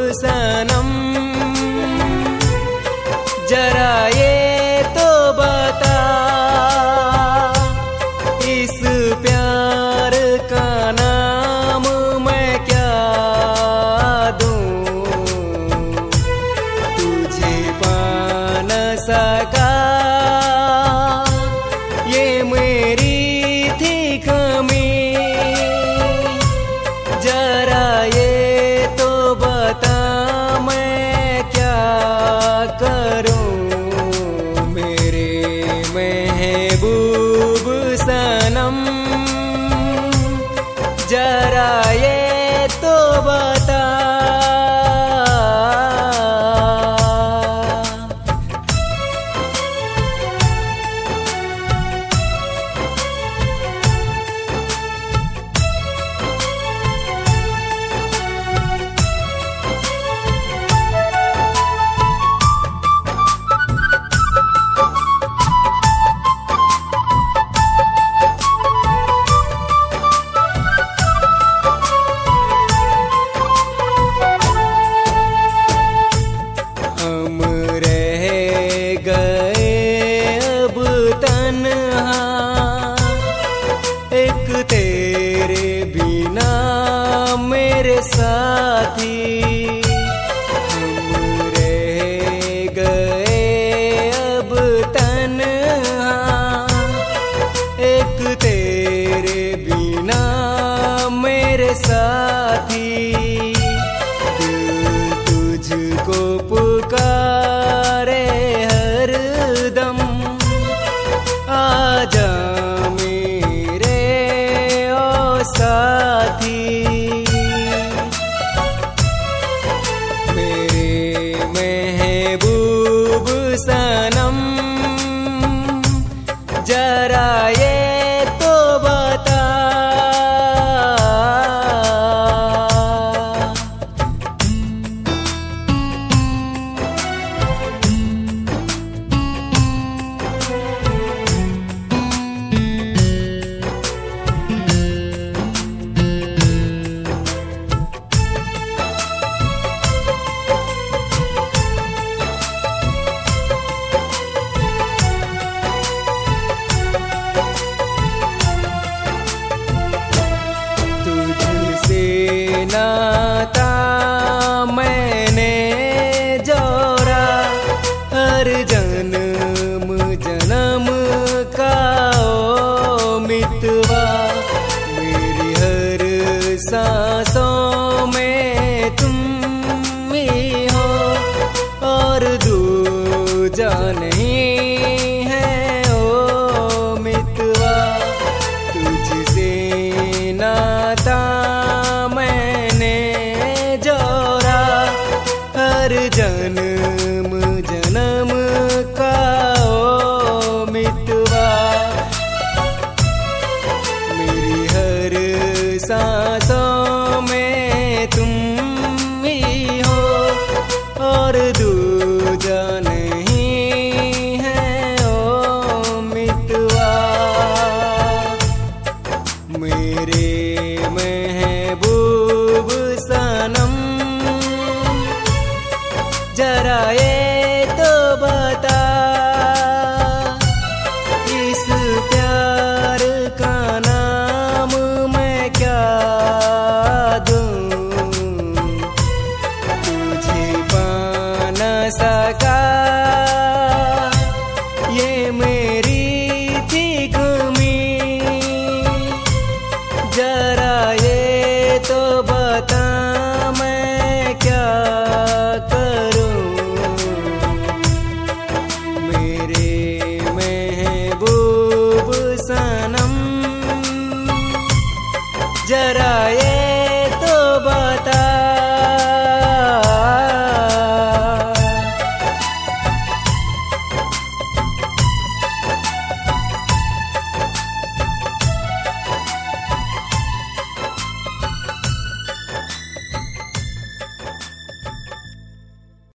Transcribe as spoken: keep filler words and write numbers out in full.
सनम, जरा ये तो बता इस प्यार का नाम मैं क्या दूं, तुझे पा न सका ये मेरी थी कमी, जरा ये तो बता मैं क्या करूं मेरे महबूब सनम, जरा ये तो बता। साथी हम रह गए अब तन्हा, एक तेरे बिना मेरे साथी, दिल तुझको पुकारे हर दम, आजा मेरे ओ साथी, सनम, जरा ये तो बता। नाता मैंने जोड़ा हर जन्म जन्म का ओ मितवा, मेरी हर सांसों में तुम ही हो और दूजा नहीं है ओ मितवा, तुझसे नाता जन्म जन्म का ओ मितवा, मेरी हर सांसों में तुम ही हो और दूजा नहीं है ओ मितवा, मेरे महबूब सनम, जरा ये तो बता इस प्यार का नाम मैं क्या दूं, तुझे पा न सका